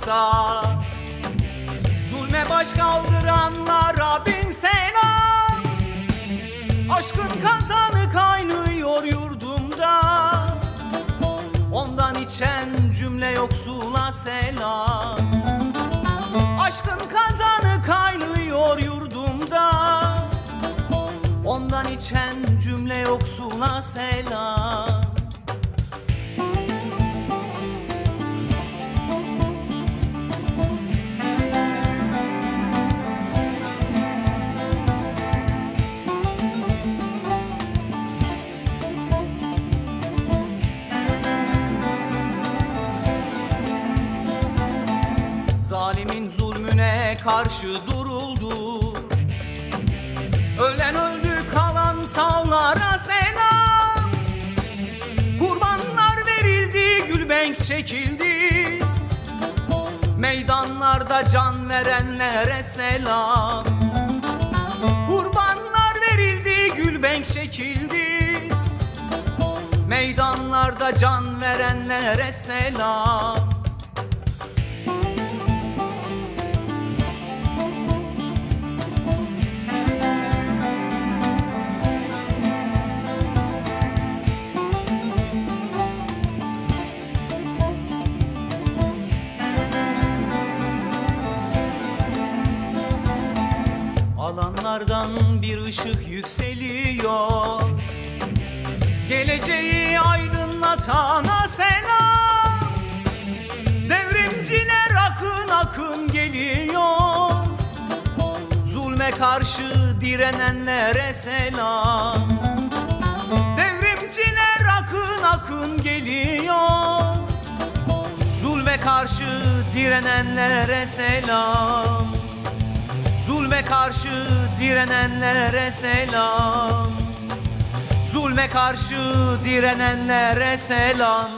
varsa, zulme baş kaldıranlara bin selam. Aşkın kazanı kaynıyor yurdumda, ondan içen cümle yoksula selam. Aşkın kazanı kaynıyor yurdumda, ondan içen cümle yoksula selam. Zalimin zulmüne karşı duruldu, ölen öldü kalan sağlara selam. Kurbanlar verildi, gülbenk çekildi, meydanlarda can verenlere selam. Kurbanlar verildi, gülbenk çekildi, meydanlarda can verenlere selam. Alanlardan bir ışık yükseliyor, geleceği aydınlatana selam. Devrimciler akın akın geliyor, zulme karşı direnenlere selam. Devrimciler akın akın geliyor, zulme karşı direnenlere selam. Zulme karşı direnenlere selam. Zulme karşı direnenlere selam.